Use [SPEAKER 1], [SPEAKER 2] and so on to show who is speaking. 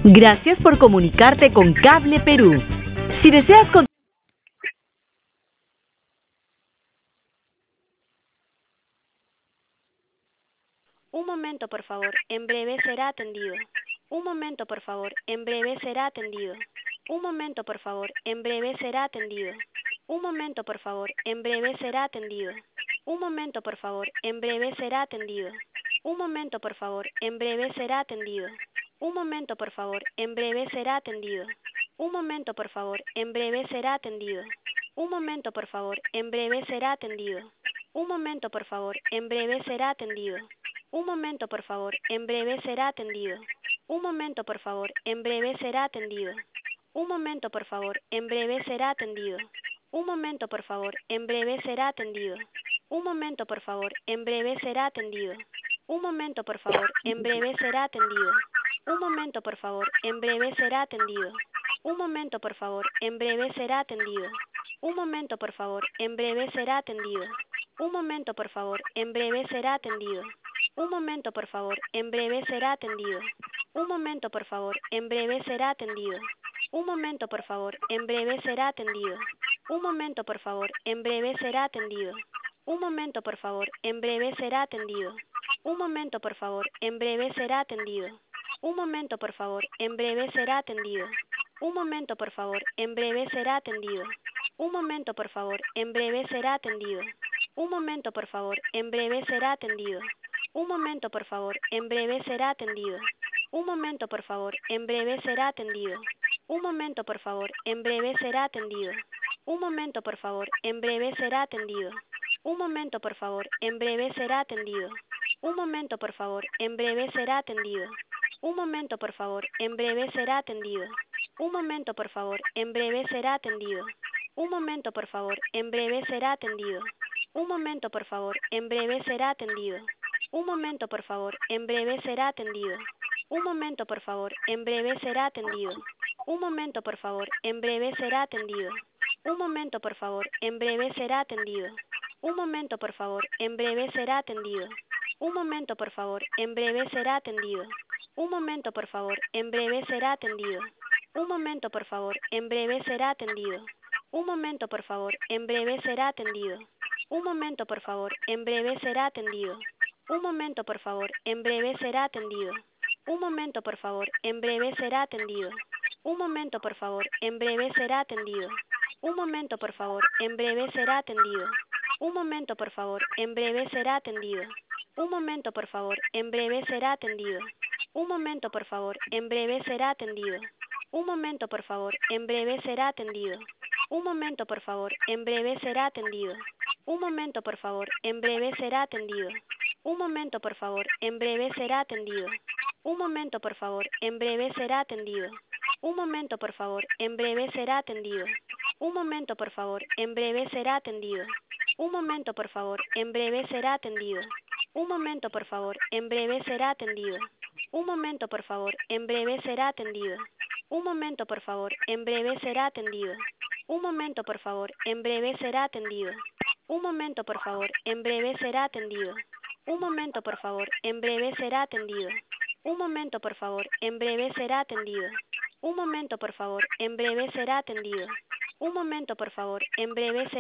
[SPEAKER 1] Gracias por comunicarte con Cable Perú. Si deseas
[SPEAKER 2] Un momento, por favor. En breve será atendido. Un momento, por favor. En breve será atendido. Un momento, por favor. En breve será atendido. Un momento, por favor. En breve será atendido. Un momento, por favor. En breve será atendido. Un momento, por favor. En breve será atendido. Un momento, por favor. En breve será atendido. Un momento, por favor. En breve será atendido. Un momento, por favor. En breve será atendido. Un momento, por favor. En breve será atendido. Un momento, por favor. En breve será atendido. Un momento, por favor. En breve será atendido. Un momento, por favor. En breve será atendido. Un momento, por favor. En breve será atendido. Un momento, por favor. En breve será atendido. Un momento, por favor. En breve será atendido. Un momento, por favor. En breve será atendido. Un momento, por favor. En breve será atendido. Un momento, por favor. En breve será atendido. Un momento, por favor. En breve será atendido. Un momento, por favor. En breve será atendido. Un momento, por favor. En breve será atendido. Un momento, por favor. En breve será atendido. Un momento, por favor. En breve será atendido. Un momento, por favor. En breve será atendido. Un momento, por favor. En breve será atendido. Un momento, por favor. En breve será atendido. Un momento, por favor. En breve será atendido. Un momento, por favor. En breve será atendido. Un momento, por favor. En breve será atendido. Un momento, por favor. En breve será atendido. Un momento, por favor. En breve será atendido. Un momento, por favor. En breve será atendido. Un momento, por favor. En breve será atendido. Un momento, por favor. En breve será atendido. Un momento, por favor. En breve será atendido. Un momento, por favor. En breve será atendido. Un momento, por favor. En breve será atendido. Un momento, por favor. En breve será atendido. Un momento, por favor. En breve será atendido. Un momento, por favor. En breve será atendido. Un momento, por favor. En breve será atendido. Un momento, por favor. En breve será atendido. Un momento, por favor. En breve será atendido. Un momento, por favor. En breve será atendido. Un momento, por favor. En breve será atendido. Un momento, por favor. En breve será atendido. Un momento, por favor. En breve será atendido. Un momento, por favor. En breve será atendido. Un momento, por favor. En breve será atendido. Un momento, por favor. En breve será atendido. Un momento, por favor. En breve será atendido. Un momento, por favor. En breve será atendido. Un momento, por favor. En breve será atendido. Un momento, por favor. En breve será atendido. Un momento, por favor. En breve será atendido. Un momento, por favor. En breve será atendido. Un momento, por favor. En breve será atendido. Un momento, por favor. En breve será atendido. Un momento, por favor. En breve será atendido. Un momento, por favor. En breve será atendido. Un momento, por favor. En breve será atendido. Un momento, por favor. En breve será atendido. Un momento, por favor. En breve será atendido. Un momento, por favor. En breve será atendido. Un momento, por favor. En breve será atendido. Un momento, por favor. En breve será atendido. Un momento, por favor. En breve será atendido. Un momento, por favor. En breve será atendido. Un momento, por favor. En breve será atendido. Un momento, por favor. En breve será atendido. Un momento, por favor. En breve será atendido. Un momento, por favor. En breve será atendido. Un momento, por favor. En breve será